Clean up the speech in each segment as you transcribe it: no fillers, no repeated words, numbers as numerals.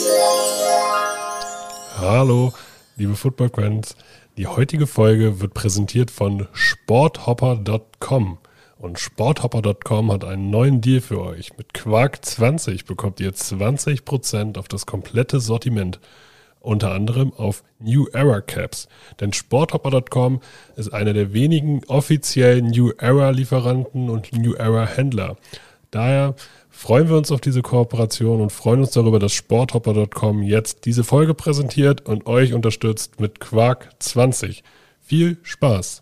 Hallo, liebe Football-Fans. Die heutige Folge wird präsentiert von Sporthopper.com. Und Sporthopper.com hat einen neuen Deal für euch. Mit Quark20 bekommt ihr 20% auf das komplette Sortiment. Unter anderem auf New Era Caps. Denn Sporthopper.com ist einer der wenigen offiziellen New Era Lieferanten und New Era Händler. Daher freuen wir uns auf diese Kooperation und freuen uns darüber, dass Sporthopper.com jetzt diese Folge präsentiert und euch unterstützt mit Quark20. Viel Spaß!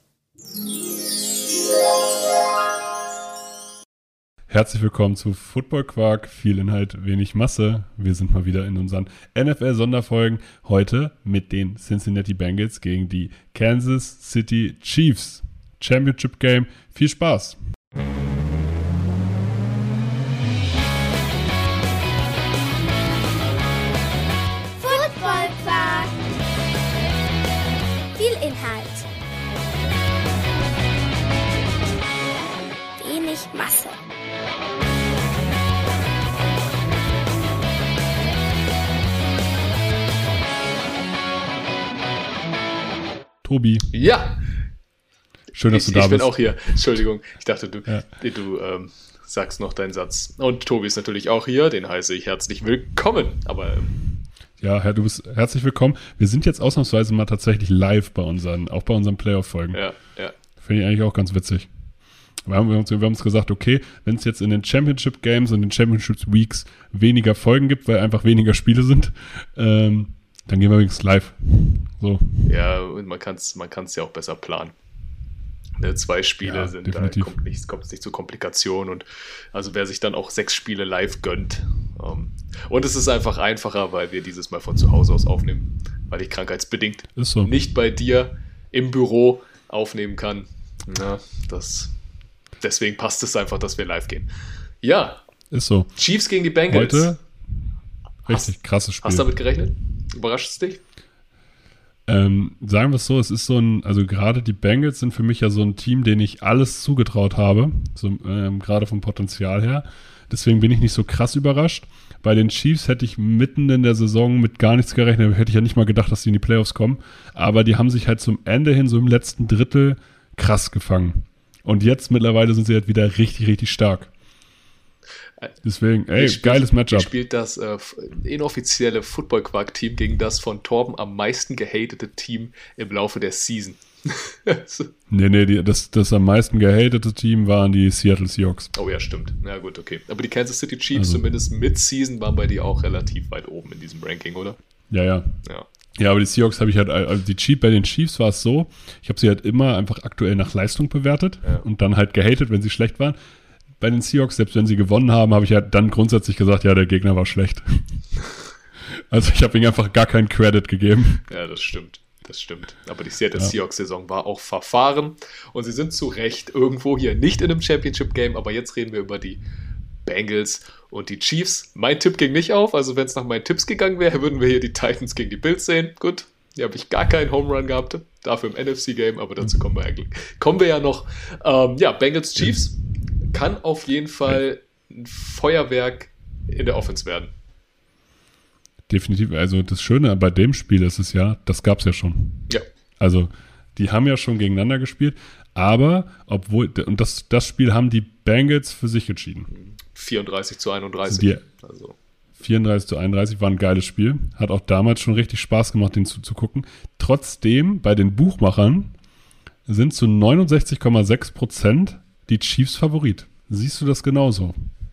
Herzlich willkommen zu Football Quark, viel Inhalt, wenig Masse. Wir sind mal wieder in unseren NFL-Sonderfolgen. Heute mit den Cincinnati Bengals gegen die Kansas City Chiefs. Championship Game. Viel Spaß! Football Quark. Viel Inhalt. Wenig Masse. Tobi. Ja. Schön, dass du da bist. Ich bin auch hier. Entschuldigung. Ich dachte, du sagst noch deinen Satz. Und Tobi ist natürlich auch hier. Den heiße ich herzlich willkommen. Aber ja, du bist herzlich willkommen. Wir sind jetzt ausnahmsweise mal tatsächlich live bei unseren Playoff-Folgen. Ja. Finde ich eigentlich auch ganz witzig. Wir haben uns gesagt, okay, wenn es jetzt in den Championship Games und den Championship Weeks weniger Folgen gibt, weil einfach weniger Spiele sind, dann gehen wir übrigens live. So. Ja, und man kann's ja auch besser planen. 2 Spiele sind, definitiv. Da kommt es nicht zu Komplikationen, und also wer sich dann auch 6 Spiele live gönnt. Und es ist einfach einfacher, weil wir dieses Mal von zu Hause aus aufnehmen, weil ich krankheitsbedingt nicht bei dir im Büro aufnehmen kann. Ja, deswegen passt es einfach, dass wir live gehen. Ja. Ist so. Chiefs gegen die Bengals. Heute richtig krasses Spiel. Hast du damit gerechnet? Überrascht es dich? Sagen wir es so, es ist also gerade die Bengals sind für mich ja so ein Team, denen ich alles zugetraut habe, so, gerade vom Potenzial her. Deswegen bin ich nicht so krass überrascht. Bei den Chiefs hätte ich mitten in der Saison mit gar nichts gerechnet, hätte ich ja nicht mal gedacht, dass die in die Playoffs kommen. Aber die haben sich halt zum Ende hin, so im letzten Drittel, krass gefangen. Und jetzt mittlerweile sind sie halt wieder richtig, richtig stark. Deswegen, geiles Matchup. Wie spielt das inoffizielle Football-Quark-Team gegen das von Torben am meisten gehatete Team im Laufe der Season? Nee, das am meisten gehatete Team waren die Seattle Seahawks. Oh ja, stimmt. Ja gut, okay. Aber die Kansas City Chiefs, zumindest Mid-Season, waren bei dir auch relativ weit oben in diesem Ranking, oder? Ja. Ja, aber die Seahawks habe ich halt, also bei den Chiefs war es so, ich habe sie halt immer einfach aktuell nach Leistung bewertet und dann halt gehatet, wenn sie schlecht waren. Bei den Seahawks, selbst wenn sie gewonnen haben, habe ich halt dann grundsätzlich gesagt, ja, der Gegner war schlecht. Also ich habe ihnen einfach gar keinen Credit gegeben. Ja, das stimmt. Aber die Seattle Seahawks-Saison war auch verfahren und sie sind zu Recht irgendwo hier nicht in einem Championship-Game, aber jetzt reden wir über die Bengals und die Chiefs. Mein Tipp ging nicht auf, also wenn es nach meinen Tipps gegangen wäre, würden wir hier die Titans gegen die Bills sehen. Gut, hier habe ich gar keinen Home Run gehabt, dafür im NFC-Game, aber dazu kommen wir ja noch. Bengals Chiefs kann auf jeden Fall ein Feuerwerk in der Offense werden. Definitiv, also das Schöne bei dem Spiel ist es ja, das gab es ja schon. Ja. Also die haben ja schon gegeneinander gespielt, aber und das Spiel haben die Bengals für sich entschieden. 34-31. 34-31 war ein geiles Spiel. Hat auch damals schon richtig Spaß gemacht, den zuzugucken. Trotzdem, bei den Buchmachern sind zu 69,6% die Chiefs Favorit. Siehst du das genauso?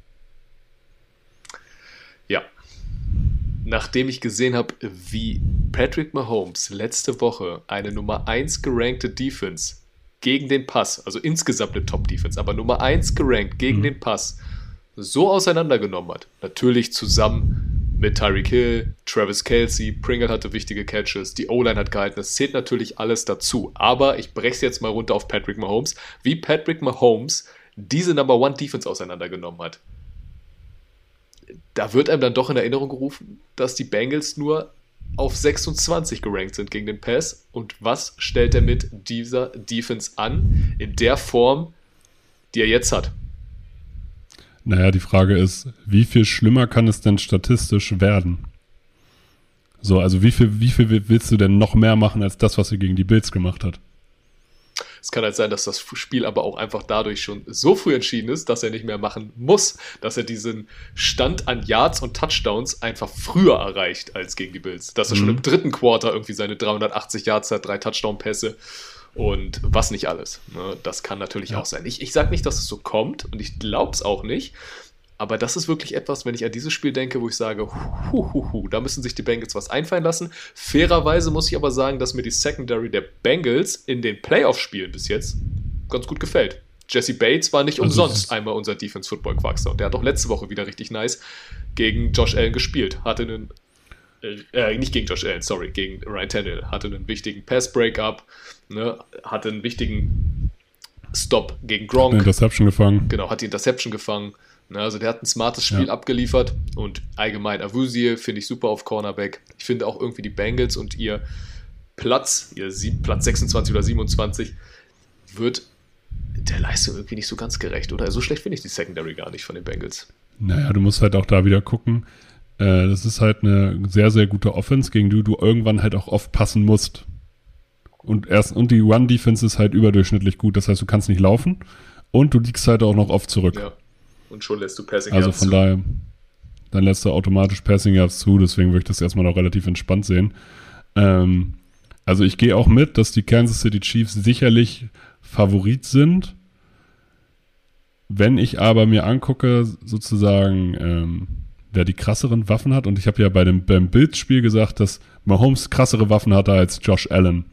Ja. Nachdem ich gesehen habe, wie Patrick Mahomes letzte Woche eine Nummer 1 gerankte Defense gegen den Pass, also insgesamt eine Top-Defense, aber Nummer 1 gerankt gegen den Pass, so auseinandergenommen hat. Natürlich zusammen mit Tyreek Hill, Travis Kelce, Pringle hatte wichtige Catches, die O-Line hat gehalten, das zählt natürlich alles dazu. Aber ich breche es jetzt mal runter auf Patrick Mahomes, wie Patrick Mahomes diese Number 1 Defense auseinandergenommen hat. Da wird einem dann doch in Erinnerung gerufen, dass die Bengals nur auf 26 gerankt sind gegen den Pass. Und was stellt er mit dieser Defense an, in der Form, die er jetzt hat? Naja, die Frage ist, wie viel schlimmer kann es denn statistisch werden? So, also wie viel willst du denn noch mehr machen als das, was er gegen die Bills gemacht hat? Es kann halt sein, dass das Spiel aber auch einfach dadurch schon so früh entschieden ist, dass er nicht mehr machen muss, dass er diesen Stand an Yards und Touchdowns einfach früher erreicht als gegen die Bills. Dass er schon im dritten Quarter irgendwie seine 380 Yards hat, 3 Touchdown-Pässe und was nicht alles. Ne? Das kann natürlich auch sein. Ich sage nicht, dass es so kommt und ich glaube es auch nicht, aber das ist wirklich etwas, wenn ich an dieses Spiel denke, wo ich sage, da müssen sich die Bengals was einfallen lassen. Fairerweise muss ich aber sagen, dass mir die Secondary der Bengals in den Playoff-Spielen bis jetzt ganz gut gefällt. Jesse Bates war nicht umsonst einmal unser Defense-Football-Quarkster und der hat auch letzte Woche wieder richtig nice gegen Josh Allen gespielt. Hatte einen, nicht gegen Josh Allen, sorry, gegen Ryan Tannehill. Hatte einen wichtigen Pass-Breakup, ne, hatte einen wichtigen Stop gegen Gronk. Hat eine Interception gefangen. Genau, hat die Interception gefangen. Also der hat ein smartes Spiel abgeliefert und allgemein Awuzie finde ich super auf Cornerback. Ich finde auch irgendwie die Bengals und ihr Platz 26 oder 27 wird der Leistung irgendwie nicht so ganz gerecht, oder? So schlecht finde ich die Secondary gar nicht von den Bengals. Naja, du musst halt auch da wieder gucken. Das ist halt eine sehr, sehr gute Offense, gegen die du irgendwann halt auch oft passen musst. Und die Run-Defense ist halt überdurchschnittlich gut. Das heißt, du kannst nicht laufen und du liegst halt auch noch oft zurück. Ja. Und schon lässt du Passing Yards zu. Also von daher, dann lässt du automatisch Passing Yards zu, deswegen würde ich das erstmal noch relativ entspannt sehen. Also ich gehe auch mit, dass die Kansas City Chiefs sicherlich Favorit sind. Wenn ich aber mir angucke, sozusagen, wer die krasseren Waffen hat, und ich habe ja beim Bills-Spiel gesagt, dass Mahomes krassere Waffen hatte als Josh Allen.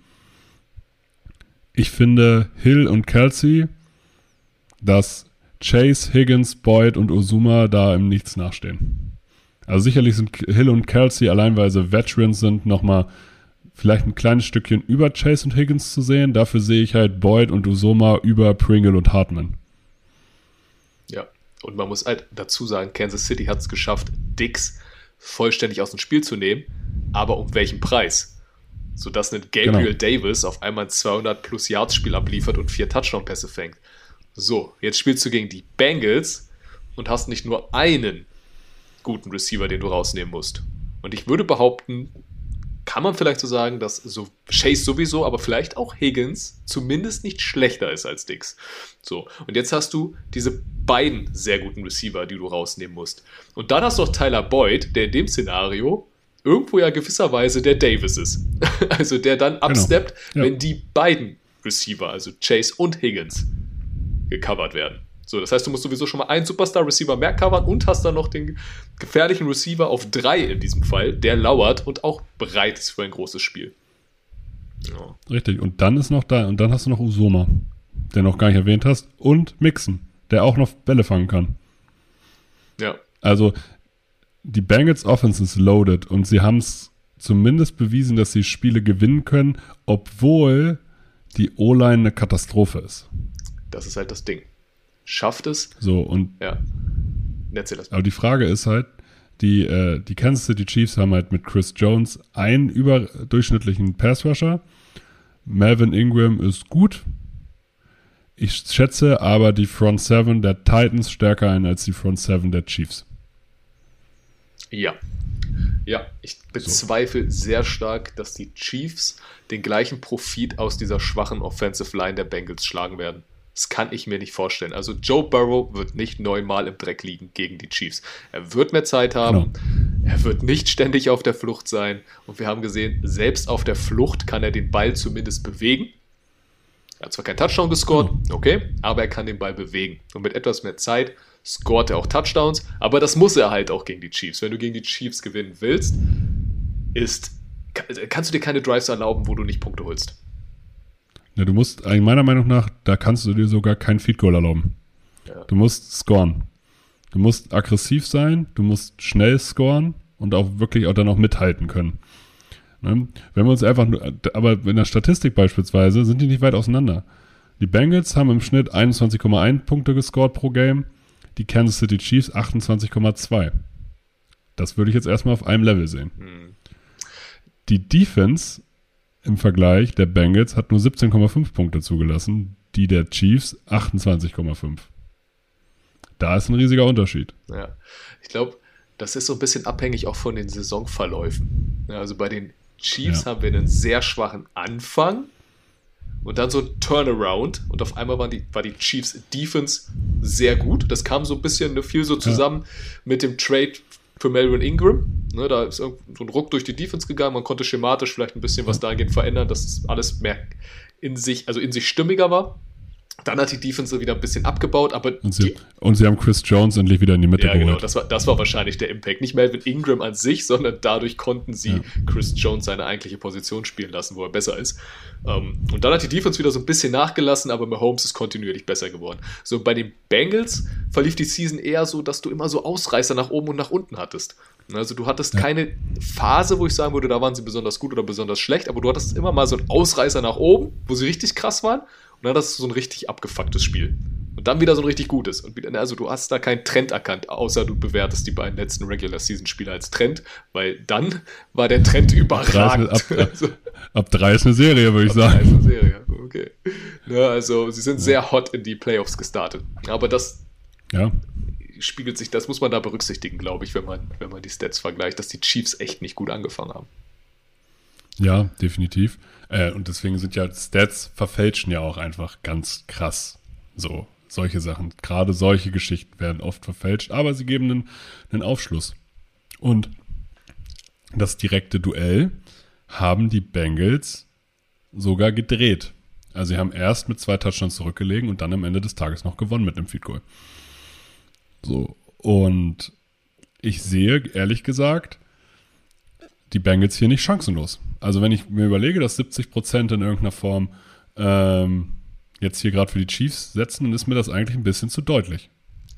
Ich finde Hill und Kelsey, dass Chase, Higgins, Boyd und Uzomah da im Nichts nachstehen. Also sicherlich sind Hill und Kelsey, allein weil sie Veterans sind, nochmal vielleicht ein kleines Stückchen über Chase und Higgins zu sehen. Dafür sehe ich halt Boyd und Uzomah über Pringle und Hartman. Ja, und man muss halt dazu sagen, Kansas City hat es geschafft, Diggs vollständig aus dem Spiel zu nehmen, aber um welchen Preis? Sodass ein Gabriel Davis auf einmal ein 200-plus-Yards-Spiel abliefert und 4 Touchdown-Pässe fängt. So, jetzt spielst du gegen die Bengals und hast nicht nur einen guten Receiver, den du rausnehmen musst. Und ich würde behaupten, kann man vielleicht so sagen, dass so Chase sowieso, aber vielleicht auch Higgins zumindest nicht schlechter ist als Diggs. So, und jetzt hast du diese beiden sehr guten Receiver, die du rausnehmen musst. Und dann hast du auch Tyler Boyd, der in dem Szenario irgendwo ja gewisserweise der Davis ist. Also der dann absteppt, wenn die beiden Receiver, also Chase und Higgins, gecovert werden. So, das heißt, du musst sowieso schon mal einen Superstar-Receiver mehr covern und hast dann noch den gefährlichen Receiver auf 3 in diesem Fall, der lauert und auch bereit ist für ein großes Spiel. Ja. Richtig, und dann ist noch da, und dann hast du noch Uzomah, den du noch gar nicht erwähnt hast, und Mixon, der auch noch Bälle fangen kann. Ja. Also, die Bengals Offense ist loaded und sie haben es zumindest bewiesen, dass sie Spiele gewinnen können, obwohl die O-Line eine Katastrophe ist. Das ist halt das Ding. Schafft es. So, und ja. Erzähl das mal. Aber die Frage ist halt, die Kansas City Chiefs haben halt mit Chris Jones einen überdurchschnittlichen Pass-Rusher. Melvin Ingram ist gut. Ich schätze aber die Front 7 der Titans stärker ein als die Front 7 der Chiefs. Ja. Ja, ich bezweifle sehr stark, dass die Chiefs den gleichen Profit aus dieser schwachen Offensive Line der Bengals schlagen werden. Das kann ich mir nicht vorstellen. Also Joe Burrow wird nicht 9-mal im Dreck liegen gegen die Chiefs. Er wird mehr Zeit haben. Genau. Er wird nicht ständig auf der Flucht sein. Und wir haben gesehen, selbst auf der Flucht kann er den Ball zumindest bewegen. Er hat zwar keinen Touchdown gescored, okay, aber er kann den Ball bewegen. Und mit etwas mehr Zeit scoret er auch Touchdowns. Aber das muss er halt auch gegen die Chiefs. Wenn du gegen die Chiefs gewinnen willst, kannst du dir keine Drives erlauben, wo du nicht Punkte holst. Ja, du musst, meiner Meinung nach, da kannst du dir sogar kein Field Goal erlauben. Ja. Du musst scoren. Du musst aggressiv sein, du musst schnell scoren und auch wirklich auch dann auch mithalten können. Ne? Wenn wir uns einfach nur, aber in der Statistik beispielsweise sind die nicht weit auseinander. Die Bengals haben im Schnitt 21,1 Punkte gescored pro Game, die Kansas City Chiefs 28,2. Das würde ich jetzt erstmal auf einem Level sehen. Die Defense im Vergleich der Bengals hat nur 17,5 Punkte zugelassen, die der Chiefs 28,5. Da ist ein riesiger Unterschied. Ja, ich glaube, das ist so ein bisschen abhängig auch von den Saisonverläufen. Ja, also bei den Chiefs haben wir einen sehr schwachen Anfang und dann so ein Turnaround und auf einmal war die Chiefs Defense sehr gut. Das kam so ein bisschen viel so zusammen mit dem Trade für Melvin Ingram. Ne, da ist so ein Ruck durch die Defense gegangen. Man konnte schematisch vielleicht ein bisschen was dahingehend verändern, dass es alles mehr in sich stimmiger war. Dann hat die Defense wieder ein bisschen abgebaut, aber und sie haben Chris Jones endlich wieder in die Mitte geholt. Ja, genau, das war wahrscheinlich der Impact. Nicht Melvin Ingram an sich, sondern dadurch konnten sie Chris Jones seine eigentliche Position spielen lassen, wo er besser ist. Und dann hat die Defense wieder so ein bisschen nachgelassen, aber Mahomes ist kontinuierlich besser geworden. So bei den Bengals verlief die Season eher so, dass du immer so Ausreißer nach oben und nach unten hattest. Also du hattest keine Phase, wo ich sagen würde, da waren sie besonders gut oder besonders schlecht, aber du hattest immer mal so einen Ausreißer nach oben, wo sie richtig krass waren. Und dann hast du so ein richtig abgefucktes Spiel. Und dann wieder so ein richtig gutes. Und wieder, also du hast da keinen Trend erkannt, außer du bewertest die beiden letzten Regular-Season-Spiele als Trend, weil dann war der Trend überragend. Ab 3 ist eine Serie, würde ich sagen. Ab 3 ist eine Serie, okay. Ja, also sie sind sehr hot in die Playoffs gestartet. Aber das spiegelt sich, das muss man da berücksichtigen, glaube ich, wenn man die Stats vergleicht, dass die Chiefs echt nicht gut angefangen haben. Ja, definitiv. Und deswegen sind ja Stats verfälschen ja auch einfach ganz krass. So, solche Sachen. Gerade solche Geschichten werden oft verfälscht, aber sie geben einen Aufschluss. Und das direkte Duell haben die Bengals sogar gedreht. Also sie haben erst mit 2 Touchdowns zurückgelegen und dann am Ende des Tages noch gewonnen mit einem Field Goal. So, und ich sehe, ehrlich gesagt, die Bengals hier nicht chancenlos. Also wenn ich mir überlege, dass 70% in irgendeiner Form jetzt hier gerade für die Chiefs setzen, dann ist mir das eigentlich ein bisschen zu deutlich.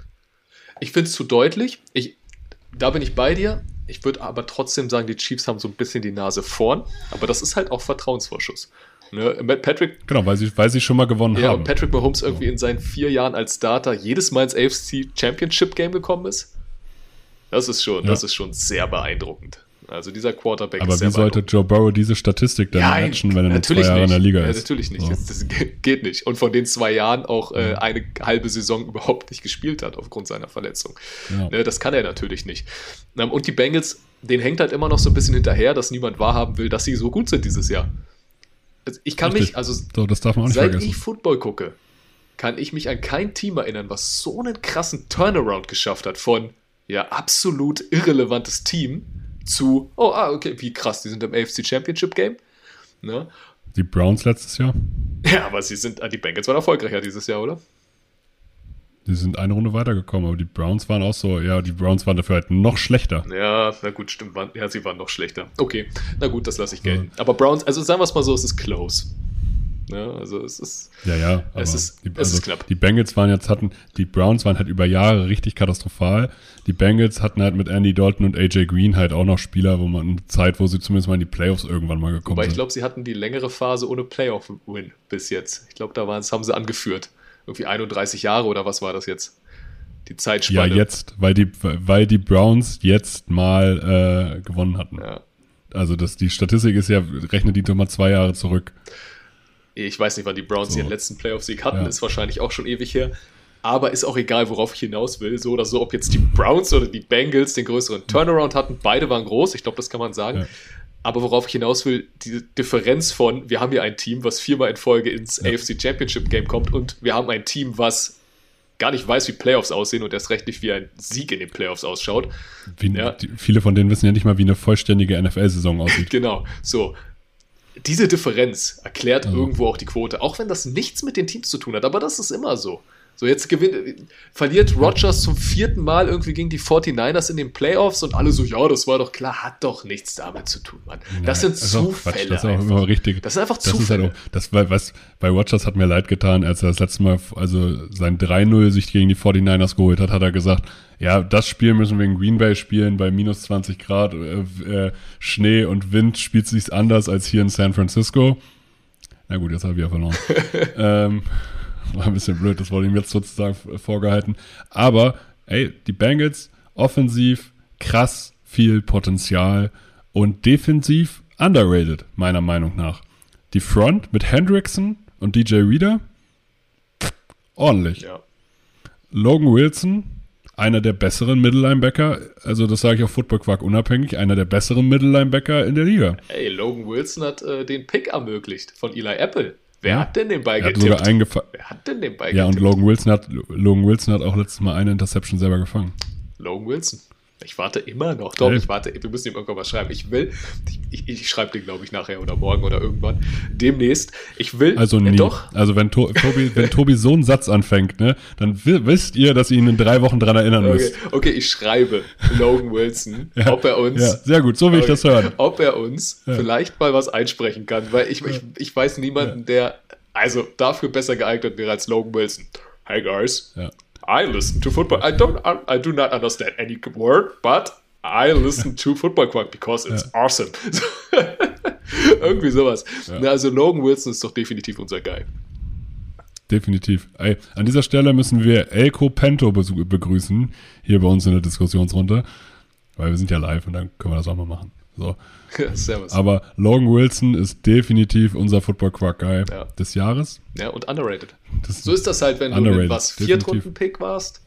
Ich finde es zu deutlich. Da bin ich bei dir. Ich würde aber trotzdem sagen, die Chiefs haben so ein bisschen die Nase vorn. Aber das ist halt auch Vertrauensvorschuss. Ne? Patrick, genau, weil sie schon mal gewonnen haben. Ja, und Patrick Mahomes irgendwie in seinen 4 Jahren als Starter jedes Mal ins AFC Championship Game gekommen ist. Das ist schon sehr beeindruckend. Also dieser Quarterback aber ist sehr beeindruckend. Aber wie sollte Joe Burrow diese Statistik dann matchen, wenn er nur 2 Jahre in der Liga ist? Ja, natürlich nicht. So. Das geht nicht. Und von den 2 Jahren auch eine halbe Saison überhaupt nicht gespielt hat aufgrund seiner Verletzung. Ja. Das kann er natürlich nicht. Und die Bengals, denen hängt halt immer noch so ein bisschen hinterher, dass niemand wahrhaben will, dass sie so gut sind dieses Jahr. Ich kann mich, also so, das darf man auch nicht seit vergessen. Ich Football gucke, kann ich mich an kein Team erinnern, was so einen krassen Turnaround geschafft hat von absolut irrelevantes Team zu, okay, wie krass, die sind im AFC Championship Game. Ne? Die Browns letztes Jahr? Ja, aber die Bengals waren erfolgreicher dieses Jahr, oder? Die sind eine Runde weitergekommen, aber die Browns waren auch so, die Browns waren dafür halt noch schlechter. Ja, na gut, stimmt, sie waren noch schlechter. Okay, na gut, das lasse ich gelten. Aber Browns, also sagen wir es mal so, es ist close. Ja, also es ist. Ja, aber es ist knapp. Die Bengals die Browns waren halt über Jahre richtig katastrophal. Die Bengals hatten halt mit Andy Dalton und AJ Green halt auch noch Spieler, wo sie zumindest mal in die Playoffs irgendwann mal gekommen sind. Aber ich glaube, sie hatten die längere Phase ohne Playoff-Win bis jetzt. Ich glaube, haben sie angeführt. Irgendwie 31 Jahre oder was war das jetzt? Die Zeitspanne. Ja, jetzt, weil die Browns jetzt mal gewonnen hatten. Ja. Also die Statistik ist ja, rechnet die doch mal 2 Jahre zurück. Ich weiß nicht, wann die Browns ihren letzten Playoff-Sieg hatten, ist wahrscheinlich auch schon ewig her. Aber ist auch egal, worauf ich hinaus will. So oder so, ob jetzt die Browns oder die Bengals den größeren Turnaround hatten, beide waren groß, ich glaube, das kann man sagen. Ja. Aber worauf ich hinaus will, die Differenz von, wir haben hier ein Team, was 4-mal in Folge ins AFC Championship Game kommt und wir haben ein Team, was gar nicht weiß, wie Playoffs aussehen und erst recht nicht, wie ein Sieg in den Playoffs ausschaut. Viele von denen wissen ja nicht mal, wie eine vollständige NFL-Saison aussieht. Genau, so. Diese Differenz erklärt irgendwo auch die Quote, auch wenn das nichts mit den Teams zu tun hat, aber das ist immer so. So, jetzt verliert Rodgers zum 4. Mal irgendwie gegen die 49ers in den Playoffs und alle so, ja, das war doch klar, hat doch nichts damit zu tun, Mann. Das sind Zufälle. Das ist auch immer richtig. Das sind einfach Zufälle. Bei Rodgers hat mir leid getan, als er das letzte Mal, also sein 3-0 sich gegen die 49ers geholt hat er gesagt, ja, das Spiel müssen wir in Green Bay spielen, bei minus 20 Grad, Schnee und Wind spielt es sich anders als hier in San Francisco. Na gut, jetzt habe ich ja verloren. War ein bisschen blöd, das wurde ihm jetzt sozusagen vorgehalten. Aber, die Bengals, offensiv, krass viel Potenzial und defensiv underrated, meiner Meinung nach. Die Front mit Hendrickson und DJ Reader, ordentlich. Ja. Logan Wilson, einer der besseren Middle-Linebacker, also das sage ich auf Football Quark unabhängig, einer der besseren Middle-Linebacker in der Liga. Ey, Logan Wilson hat den Pick ermöglicht von Eli Apple. Wer hat denn den Ball Er hat getippt? sogar Wer hat denn den Ball Ja, und getippt? Logan Wilson hat auch letztes Mal eine Interception selber gefangen. Logan Wilson. Ich warte immer noch. Doch, Hey. ich warte. Wir müssen ihm irgendwann was schreiben. Ich schreibe den, glaube ich, nachher oder morgen oder irgendwann. Demnächst. Ich will. Also nie. Doch. Also wenn Tobi so einen Satz anfängt, ne, dann wisst ihr, dass ihr ihn in 3 Wochen dran erinnern müsst. Okay, ich schreibe Logan Wilson, Ja, ob er uns. ja, sehr gut, so will ich das hören. Ob er uns vielleicht mal was einsprechen kann, weil ich weiß niemanden, der also dafür besser geeignet wäre als Logan Wilson. Hey guys, Ja. I listen to football. I do not understand any word, but I listen to Football Quark because it's awesome. Irgendwie sowas. Ja. Na, also Logan Wilson ist doch definitiv unser Guy. Definitiv. Ey, an dieser Stelle müssen wir Elko Pento begrüßen, hier bei uns in der Diskussionsrunde, weil wir sind ja live und dann können wir das auch mal machen. So. Servus. Aber Logan Wilson ist definitiv unser Football Quark Guy Ja. des Jahres. Ja, und underrated. Das, So ist das halt, wenn du Underrated, in was definitiv. Viertrunden-Pick warst.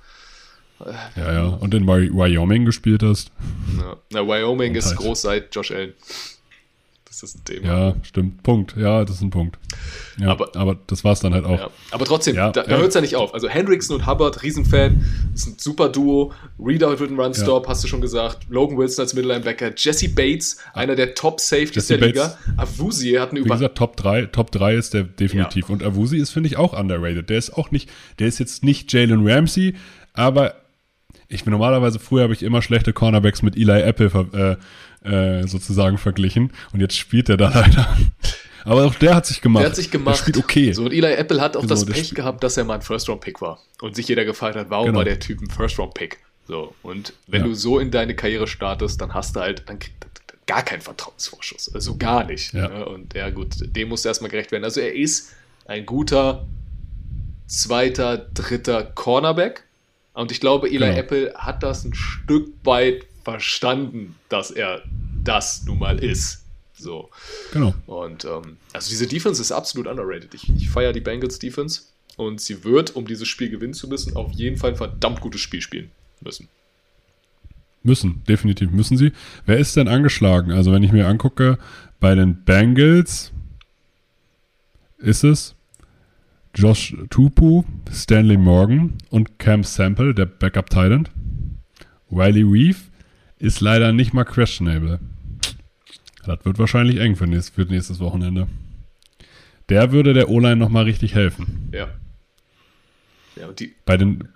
ja. Und in Wyoming gespielt hast. Ja. Na, Wyoming Und ist halt. groß seit Josh Allen. Das ist ein Thema. Ja, stimmt. Punkt. Ja, das ist ein Punkt. Ja, aber das war es dann halt auch. Ja. Aber trotzdem, Ja, da hört es ja nicht auf. Also Hendrickson und Hubbard, Riesenfan, ist ein super Duo. Reader mit dem Run-Stop, hast du schon gesagt. Logan Wilson als Middle-Linebacker. Jesse Bates, einer der Top-Safeties Jesse der Liga. Bates. Avusie hat eine Wie gesagt, Top 3 ist der definitiv. Ja. Und Awuzie ist, finde ich, auch underrated. Der ist jetzt nicht Jalen Ramsey, aber früher habe ich immer schlechte Cornerbacks mit Eli Apple sozusagen verglichen. Und jetzt spielt er da leider. Aber auch der hat sich gemacht. Der hat sich gemacht. Der spielt okay. So, und Eli Apple hat auch So, das der Pech spielt- gehabt, dass er mal ein First-Round-Pick war. Und sich jeder gefragt hat, warum Genau. war der Typ ein First-Round-Pick? So, und wenn Ja. du so in deine Karriere startest, dann hast du halt dann gar keinen Vertrauensvorschuss. Also gar nicht. Ja. Ne? Und ja, gut, dem musst du erstmal gerecht werden. Also er ist ein guter 2., 3. Cornerback. Und ich glaube, Eli Genau. Apple hat das ein Stück weit verstanden, dass er das nun mal ist. So. Genau. Und also diese Defense ist absolut underrated. Ich feiere die Bengals Defense und sie wird, um dieses Spiel gewinnen zu müssen, auf jeden Fall ein verdammt gutes Spiel spielen müssen. Definitiv müssen sie. Wer ist denn angeschlagen? Also wenn ich mir angucke, bei den Bengals ist es Josh Tupu, Stanley Morgan und Cam Sample, der Backup-Tight-End. Riley Reeve ist leider nicht mal questionable. Das wird wahrscheinlich eng für nächstes Wochenende. Der würde der O-Line nochmal richtig helfen. Ja. Ja, und die, Bei den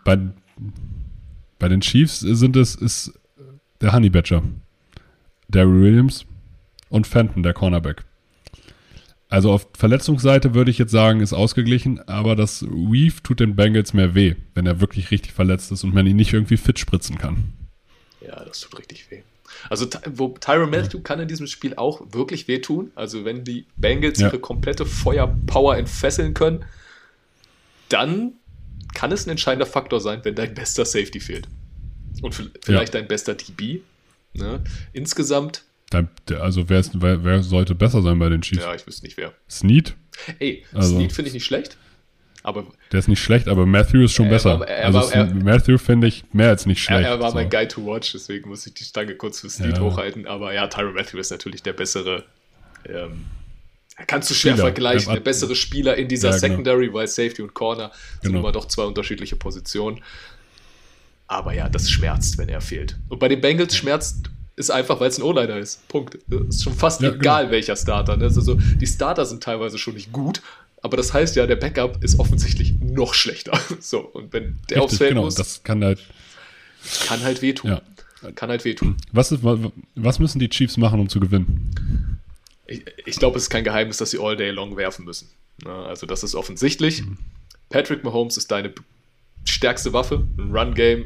Chiefs ist der Honey Badger, Darryl Williams und Fenton, der Cornerback. Also auf Verletzungsseite würde ich jetzt sagen, ist ausgeglichen, aber das Weave tut den Bengals mehr weh, wenn er wirklich richtig verletzt ist und man ihn nicht irgendwie fit spritzen kann. ja, das tut richtig weh. Also Tyrann Mathieu kann in diesem Spiel auch wirklich wehtun. Also wenn die Bengals Ja. ihre komplette Feuerpower entfesseln können, dann kann es ein entscheidender Faktor sein, wenn dein bester Safety fehlt. Und vielleicht dein bester DB. Ne? Insgesamt, Also wer sollte besser sein bei den Chiefs? ja, ich wüsste nicht wer. Snead? Ey, Also- Snead finde ich nicht schlecht, aber Der ist nicht schlecht, aber Matthew ist schon Er besser. war- Matthew finde ich mehr als nicht schlecht. er war mein so. Guy to watch, deswegen muss ich die Stange kurz für Snead Ja. hochhalten. Aber ja, Tyrann Mathieu ist natürlich der bessere. Kannst du schwer Spieler. vergleichen, der bessere Spieler in dieser Ja, genau. Secondary, weil Safety und Corner sind Genau. immer doch 2 unterschiedliche Positionen. Aber ja, das schmerzt, wenn er fehlt. Und bei den Bengals schmerzt es einfach, weil es ein O-Liner ist. Punkt. Ist schon fast Ja, egal, welcher Starter. Ne? Also die Starter sind teilweise schon nicht gut, aber das heißt ja, der Backup ist offensichtlich noch schlechter. So, und wenn der aufs Richtig, Feld genau. muss, Das kann halt. kann halt wehtun. Ja. Kann halt wehtun. Was müssen die Chiefs machen, um zu gewinnen? Ich glaube, es ist kein Geheimnis, dass sie all day long werfen müssen. Also das ist offensichtlich. Patrick Mahomes ist deine stärkste Waffe. Ein Run-Game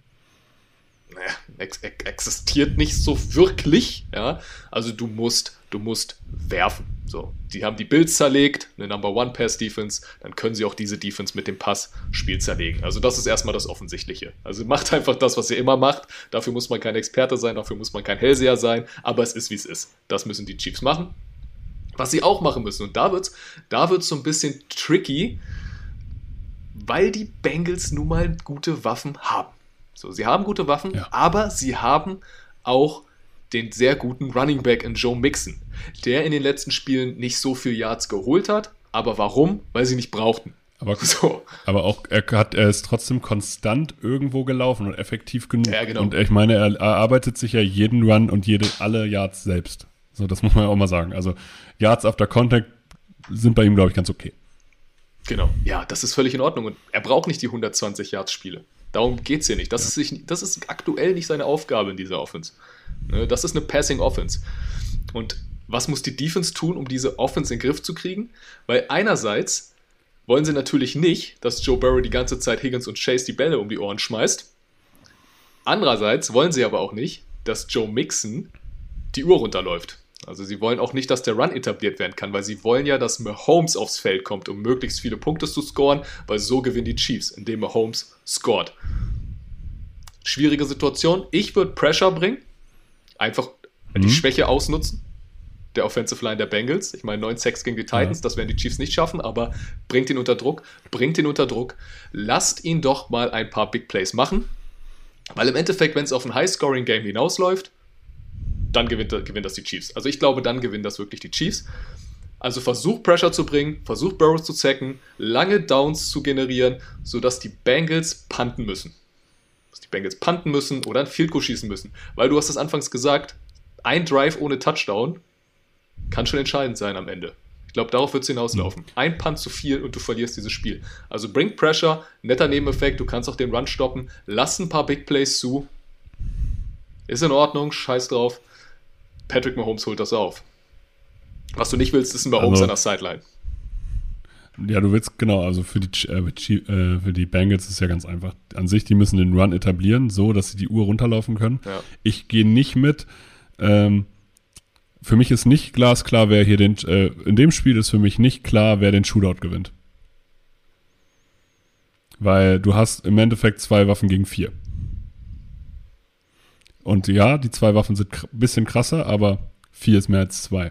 existiert nicht so wirklich. Ja? Also du musst werfen. So, die haben die Bills zerlegt, eine Number-One-Pass-Defense, dann können sie auch diese Defense mit dem Passspiel zerlegen. Also das ist erstmal das Offensichtliche. Also macht einfach das, was ihr immer macht. Dafür muss man kein Experte sein, dafür muss man kein Hellseher sein, aber es ist, wie es ist. Das müssen die Chiefs machen. Was sie auch machen müssen, und da wird's so ein bisschen tricky, weil die Bengals nun mal gute Waffen haben. So, sie haben gute Waffen, aber sie haben auch den sehr guten Running Back in Joe Mixon, der in den letzten Spielen nicht so viel Yards geholt hat. Aber warum? Weil sie nicht brauchten. Aber auch er ist trotzdem konstant irgendwo gelaufen und effektiv genug. Ja, genau. Und ich meine, er erarbeitet sich ja jeden Run und alle Yards selbst. So, das muss man ja auch mal sagen. Also Yards after Contact sind bei ihm, glaube ich, ganz okay. Genau, ja, das ist völlig in Ordnung. Und er braucht nicht die 120 Yards-Spiele. Darum geht es hier nicht. Das ist aktuell nicht seine Aufgabe in dieser Offense. Das ist eine Passing-Offense. Und was muss die Defense tun, um diese Offense in den Griff zu kriegen? Weil einerseits wollen sie natürlich nicht, dass Joe Burrow die ganze Zeit Higgins und Chase die Bälle um die Ohren schmeißt. Andererseits wollen sie aber auch nicht, dass Joe Mixon die Uhr runterläuft. Also sie wollen auch nicht, dass der Run etabliert werden kann, weil sie wollen ja, dass Mahomes aufs Feld kommt, um möglichst viele Punkte zu scoren, weil so gewinnen die Chiefs, indem Mahomes scored. Schwierige Situation. Ich würde Pressure bringen, einfach die Schwäche ausnutzen, der Offensive Line der Bengals. Ich meine, 9 Sacks gegen die Titans, das werden die Chiefs nicht schaffen, aber bringt ihn unter Druck. Lasst ihn doch mal ein paar Big Plays machen, weil im Endeffekt, wenn es auf ein High-Scoring-Game hinausläuft, dann gewinnt das die Chiefs. Also ich glaube, dann gewinnen das wirklich die Chiefs. Also versuch Pressure zu bringen, versuch Burrows zu sacken, lange Downs zu generieren, sodass die Bengals punten müssen. Oder ein Field Goal schießen müssen. Weil du hast es anfangs gesagt, ein Drive ohne Touchdown kann schon entscheidend sein am Ende. Ich glaube, darauf wird es hinauslaufen. Ein Punt zu viel und du verlierst dieses Spiel. Also bring Pressure, netter Nebeneffekt, du kannst auch den Run stoppen, lass ein paar Big Plays zu. Ist in Ordnung, scheiß drauf. Patrick Mahomes holt das auf. Was du nicht willst, ist ein Mahomes an der Sideline. Ja, du willst, genau, also für die Bengals ist es ja ganz einfach. An sich, die müssen den Run etablieren, so, dass sie die Uhr runterlaufen können. Ja. Ich gehe nicht mit. Für mich ist nicht glasklar, wer hier in dem Spiel ist für mich nicht klar, wer den Shootout gewinnt. Weil du hast im Endeffekt 2 Waffen gegen 4. Und ja, die 2 Waffen sind ein bisschen krasser, aber 4 ist mehr als 2.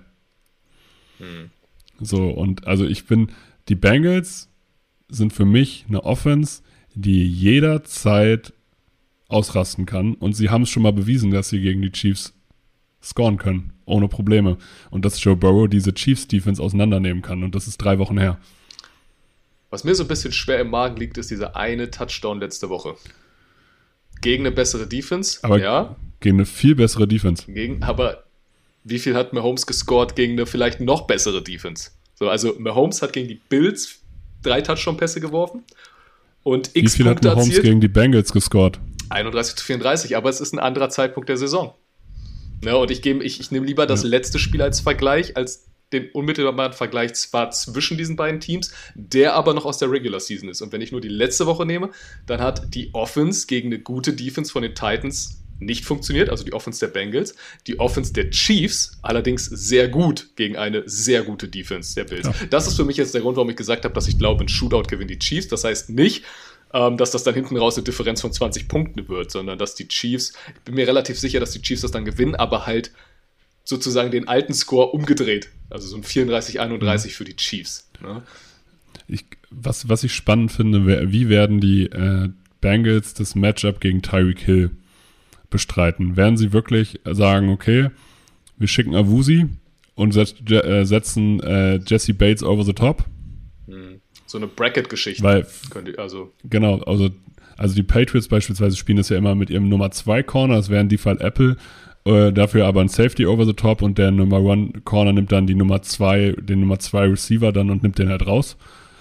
So, und also die Bengals sind für mich eine Offense, die jederzeit ausrasten kann. Und sie haben es schon mal bewiesen, dass sie gegen die Chiefs scoren können, ohne Probleme. Und dass Joe Burrow diese Chiefs-Defense auseinandernehmen kann. Und das ist 3 Wochen her. Was mir so ein bisschen schwer im Magen liegt, ist dieser eine Touchdown letzte Woche. Gegen eine bessere Defense, aber ja. Gegen eine viel bessere Defense. Aber wie viel hat Mahomes gescored gegen eine vielleicht noch bessere Defense? So, also Mahomes hat gegen die Bills 3 Touchdown-Pässe geworfen und X-Punkte erzielt. Wie viel hat Mahomes gegen die Bengals gescored? 31-34, aber es ist ein anderer Zeitpunkt der Saison. Ja, und ich nehme lieber das letzte Spiel als Vergleich, als den unmittelbaren Vergleich zwar zwischen diesen beiden Teams, der aber noch aus der Regular Season ist. Und wenn ich nur die letzte Woche nehme, dann hat die Offense gegen eine gute Defense von den Titans nicht funktioniert, also die Offense der Bengals. Die Offense der Chiefs allerdings sehr gut gegen eine sehr gute Defense der Bills. Ja. Das ist für mich jetzt der Grund, warum ich gesagt habe, dass ich glaube, ein Shootout gewinnt die Chiefs. Das heißt nicht, dass das dann hinten raus eine Differenz von 20 Punkten wird, sondern dass die Chiefs, ich bin mir relativ sicher, dass die Chiefs das dann gewinnen, aber halt sozusagen den alten Score umgedreht. Also so ein 34-31 für die Chiefs. Ne? Was ich spannend finde, wie werden die Bengals das Matchup gegen Tyreek Hill bestreiten? Werden sie wirklich sagen, okay, wir schicken Awuzie und setzen Jesse Bates over the top? So eine Bracket-Geschichte. Genau, also die Patriots beispielsweise spielen das ja immer mit ihrem Nummer 2 Corner, das wäre in dem Fall Apple, dafür aber ein Safety over the top und der Nummer 1 Corner nimmt dann den Nummer 2 Receiver dann und nimmt den halt raus.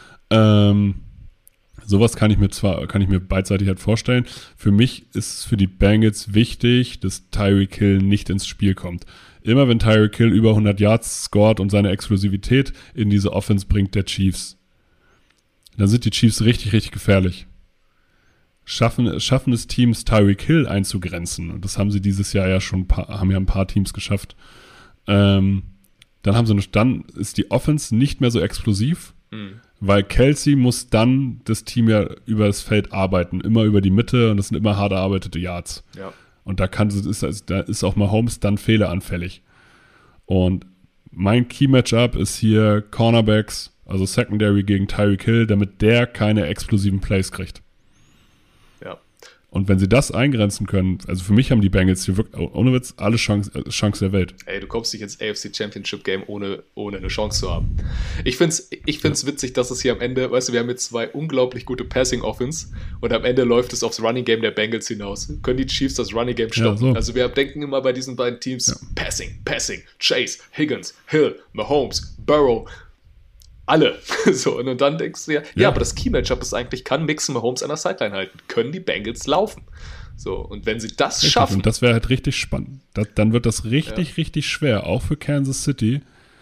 Sowas kann ich mir beidseitig halt vorstellen. Für mich ist es für die Bengals wichtig, dass Tyreek Hill nicht ins Spiel kommt. Immer wenn Tyreek Hill über 100 Yards scored und seine Explosivität in diese Offense bringt der Chiefs, dann sind die Chiefs richtig, richtig gefährlich. Schaffen es Teams, Tyreek Hill einzugrenzen, und das haben sie dieses Jahr ja schon ein paar Teams geschafft, dann ist die Offense nicht mehr so explosiv, weil Kelsey muss dann das Team ja über das Feld arbeiten, immer über die Mitte, und das sind immer hart erarbeitete Yards. Ja. Und da ist auch Mahomes dann fehleranfällig. Und mein Key-Matchup ist hier Cornerbacks, also Secondary gegen Tyreek Hill, damit der keine explosiven Plays kriegt. Ja. Und wenn sie das eingrenzen können, also für mich haben die Bengals hier wirklich, ohne Witz, alle Chance der Welt. Ey, du kommst nicht ins AFC Championship Game ohne eine Chance zu haben. Ich find's witzig, dass es hier am Ende, weißt du, wir haben jetzt 2 unglaublich gute Passing Offense und am Ende läuft es aufs Running Game der Bengals hinaus. Können die Chiefs das Running Game stoppen? Ja, so. Also wir denken immer bei diesen beiden Teams, Passing, Chase, Higgins, Hill, Mahomes, Burrow, alle. So, und dann denkst du ja, aber das Key-Matchup ist eigentlich, kann Mixon Mahomes an der Sideline halten? Können die Bengals laufen? So, und wenn sie das schaffen. Und das wäre halt richtig spannend. Dann wird das richtig schwer, auch für Kansas City,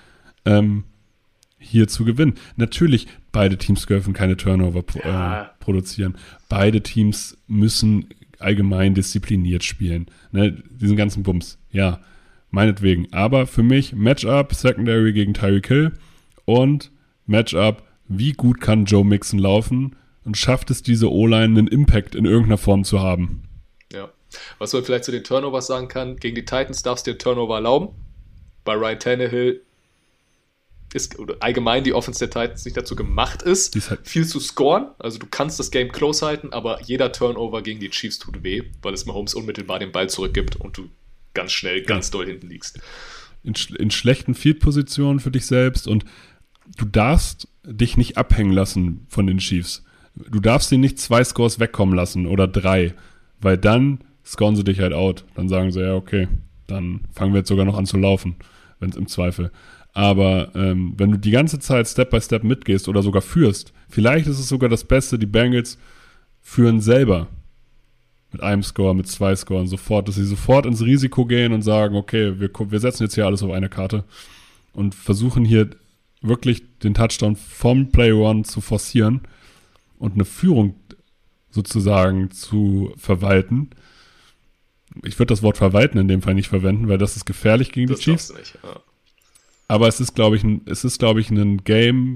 hier zu gewinnen. Natürlich, beide Teams dürfen keine Turnover produzieren. Beide Teams müssen allgemein diszipliniert spielen. Ne, diesen ganzen Bums. Ja, meinetwegen. Aber für mich Matchup, Secondary gegen Tyreek Hill und Matchup, wie gut kann Joe Mixon laufen und schafft es diese O-Line einen Impact in irgendeiner Form zu haben. Ja, was man vielleicht zu den Turnovers sagen kann, gegen die Titans darfst du den Turnover erlauben. Bei Ryan Tannehill ist oder allgemein die Offense der Titans nicht dazu gemacht ist, viel zu scoren. Also du kannst das Game close halten, aber jeder Turnover gegen die Chiefs tut weh, weil es Mahomes unmittelbar den Ball zurückgibt und du ganz schnell, ganz doll hinten liegst. In schlechten Field-Positionen für dich selbst und du darfst dich nicht abhängen lassen von den Chiefs. Du darfst sie nicht 2 Scores wegkommen lassen oder 3, weil dann scoren sie dich halt out. Dann sagen sie, ja, okay, dann fangen wir jetzt sogar noch an zu laufen, wenn es im Zweifel. Aber wenn du die ganze Zeit Step by Step mitgehst oder sogar führst, vielleicht ist es sogar das Beste, die Bengals führen selber mit einem Score, mit 2 Scoren sofort, dass sie sofort ins Risiko gehen und sagen, okay, wir setzen jetzt hier alles auf eine Karte und versuchen hier wirklich den Touchdown vom Play One zu forcieren und eine Führung sozusagen zu verwalten. Ich würde das Wort verwalten in dem Fall nicht verwenden, weil das ist gefährlich gegen die Chiefs. Das darfst du nicht, ja. Aber es ist, glaube ich, ein Game,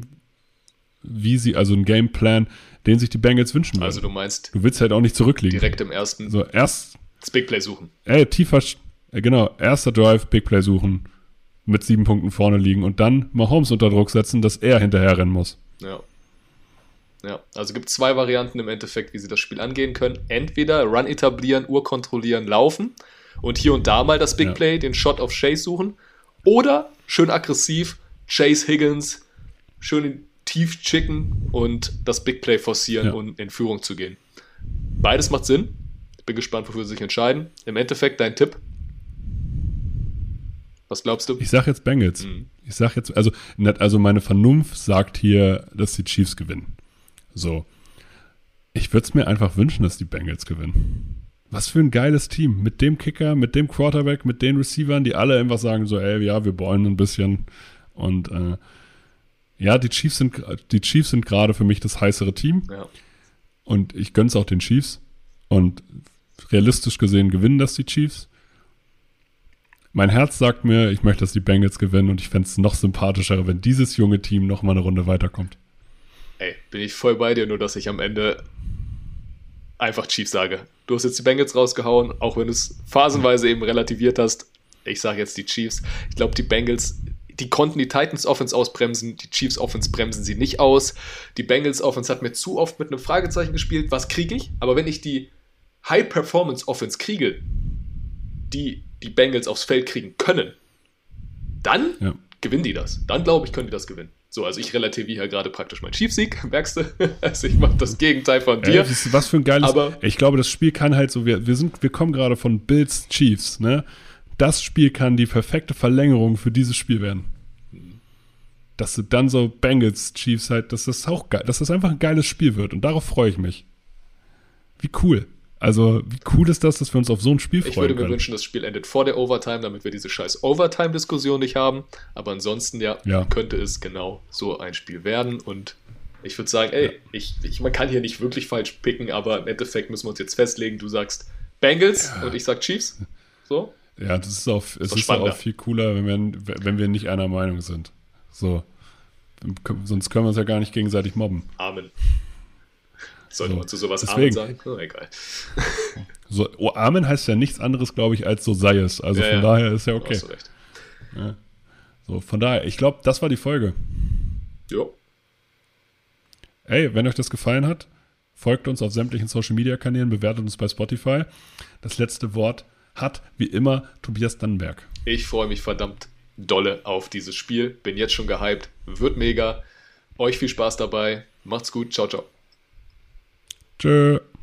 also ein Gameplan, den sich die Bengals wünschen würden. Also du meinst, du willst halt auch nicht zurückliegen. Direkt im ersten so, das Big Play suchen. Erster Drive, Big Play suchen, mit 7 Punkten vorne liegen und dann Mahomes unter Druck setzen, dass er hinterher rennen muss. Ja. Ja, also gibt 2 Varianten im Endeffekt, wie sie das Spiel angehen können. Entweder Run etablieren, Uhr kontrollieren, laufen und hier und da mal das Big Play, den Shot auf Chase suchen. Oder schön aggressiv, Chase Higgins, schön tief chicken und das Big Play forcieren und in Führung zu gehen. Beides macht Sinn. Ich bin gespannt, wofür sie sich entscheiden. Im Endeffekt dein Tipp. Was glaubst du? Ich sag jetzt Bengals. Ich sag jetzt, also meine Vernunft sagt hier, dass die Chiefs gewinnen. So. Ich würde es mir einfach wünschen, dass die Bengals gewinnen. Was für ein geiles Team. Mit dem Kicker, mit dem Quarterback, mit den Receivern, die alle einfach sagen so, ey, ja, wir ballen ein bisschen. Und die Chiefs sind gerade für mich das heißere Team. Ja. Und ich gönn's auch den Chiefs. Und realistisch gesehen gewinnen das die Chiefs. Mein Herz sagt mir, ich möchte, dass die Bengals gewinnen und ich fände es noch sympathischer, wenn dieses junge Team noch mal eine Runde weiterkommt. Ey, bin ich voll bei dir, nur dass ich am Ende einfach Chiefs sage. Du hast jetzt die Bengals rausgehauen, auch wenn du es phasenweise eben relativiert hast. Ich sage jetzt die Chiefs. Ich glaube, die Bengals, die konnten die Titans Offense ausbremsen, die Chiefs Offense bremsen sie nicht aus. Die Bengals Offense hat mir zu oft mit einem Fragezeichen gespielt. Was kriege ich? Aber wenn ich die High-Performance Offense kriege, die Bengals aufs Feld kriegen können, dann gewinnen die das. Dann, glaube ich, können die das gewinnen. So, also ich relativiere hier gerade praktisch meinen Chiefs-Sieg, merkst du? Also ich mache das Gegenteil von dir. Was für ein geiles... Aber ich glaube, das Spiel kann halt so... Wir kommen gerade von Bills Chiefs, ne? Das Spiel kann die perfekte Verlängerung für dieses Spiel werden. Dass du dann so Bengals Chiefs halt, dass das auch geil, dass das einfach ein geiles Spiel wird. Und darauf freue ich mich. Wie cool. Also, wie cool ist das, dass wir uns auf so ein Spiel freuen können? Ich würde mir wünschen, das Spiel endet vor der Overtime, damit wir diese scheiß Overtime-Diskussion nicht haben. Aber ansonsten, könnte es genau so ein Spiel werden. Und ich würde sagen, man kann hier nicht wirklich falsch picken, aber im Endeffekt müssen wir uns jetzt festlegen. Du sagst Bengals und ich sag Chiefs. So? Ja, es ist auch viel cooler, wenn wir nicht einer Meinung sind. So. Sonst können wir uns ja gar nicht gegenseitig mobben. Amen. Sollte man zu sowas Amen sagen? Oh, egal. So, Amen heißt ja nichts anderes, glaube ich, als so sei es. Also von daher ist ja okay. Hast du recht. Ja. So, von daher, ich glaube, das war die Folge. Jo. Ey, wenn euch das gefallen hat, folgt uns auf sämtlichen Social-Media-Kanälen, bewertet uns bei Spotify. Das letzte Wort hat, wie immer, Tobias Dannenberg. Ich freue mich verdammt dolle auf dieses Spiel. Bin jetzt schon gehypt. Wird mega. Euch viel Spaß dabei. Macht's gut. Ciao, ciao. Tschö.